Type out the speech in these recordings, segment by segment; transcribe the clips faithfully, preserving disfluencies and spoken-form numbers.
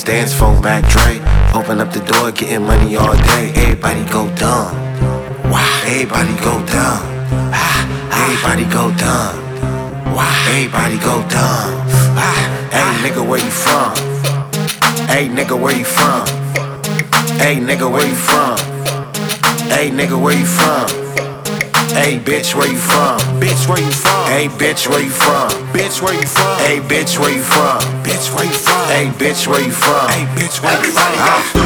dance for Mac Dre. Open up the door, getting money all day. Everybody go dumb. Wow, everybody go dumb. Ah, everybody go dumb. Wow, everybody go dumb. Ah, hey nigga, where you from? Hey nigga, where you from? Hey nigga, where you from? Hey nigga, where you from? Hey bitch, where you from? Bitch, where you from? Hey bitch, where you from? Bitch, where you from? Hey bitch, where you from? Bitch, where you from? Hey bitch, where you from? Hey bitch, where you from?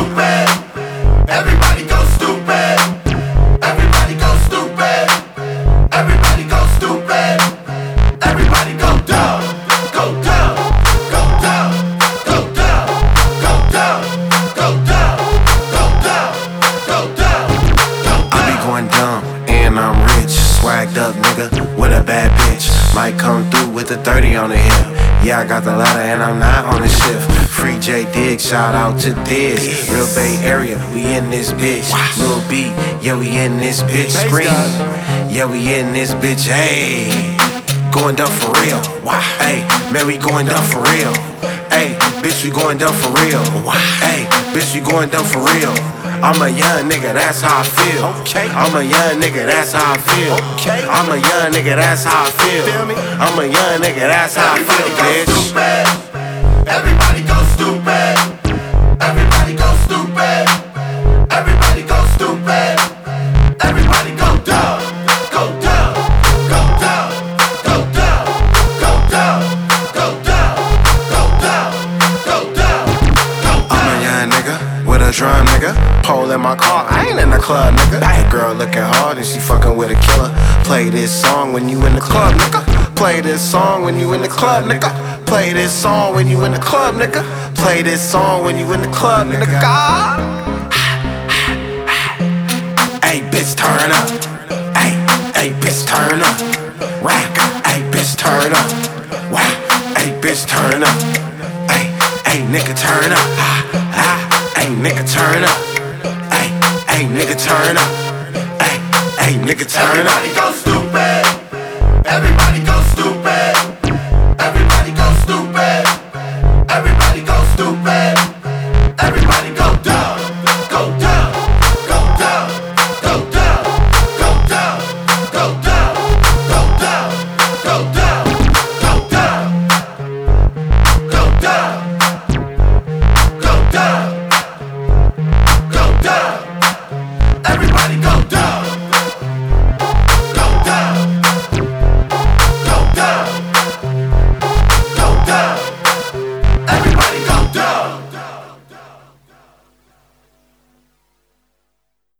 Everybody go stupid. Everybody go stupid. Everybody go stupid. Everybody go stupid. Everybody go dumb. Go dumb. Go dumb. Go dumb. Go dumb. Go dumb. Go dumb. Go dumb. I be going dumb and I'm rich, swagged up nigga with a bad bitch. Might come through with a thirty on the hip. Yeah, I got the ladder and I'm not on the shift. Free J Diggs, shout out to Diz. Real Bay Area, we in this bitch. Lil B, yeah we in this bitch. Scream, yeah we in this bitch. Hey, going dumb for real. Hey, man we going dumb for real. Hey, bitch we going dumb for real. Hey, bitch we going dumb for real. I'm a young nigga, that's how I feel. Okay. I'm a young nigga, that's how I feel. Okay. I'm a young nigga, that's how I feel. I'm a young nigga, that's how I feel, bitch. Everybody go stupid. Everybody go stupid. Everybody go stupid. Everybody go dumb. Go dumb. Go dumb. Go dumb. Go dumb. Go dumb. Go dumb. Go dumb. I'm a young nigga with a drum nigga. Pole in my car, I ain't in the club, nigga. That girl looking hard and she fucking with a killer. Play this song when you in the club, nigga. Play this song when you in the club, nigga. Play this song when you in the club, nigga. Play this song when you in the club, nigga. Hey, bitch, turn up. Hey, hey, bitch, turn up. Rack, hey, bitch, turn up. Wow, hey, bitch, turn up. Hey, hey, nigga, turn up. Ah, ah, hey, nigga, turn up. Hey, hey, nigga, turn up. Hey, hey, nigga, turn up. Everybody go stupid. Everybody go stupid. Everybody go stupid. Everybody go stupid.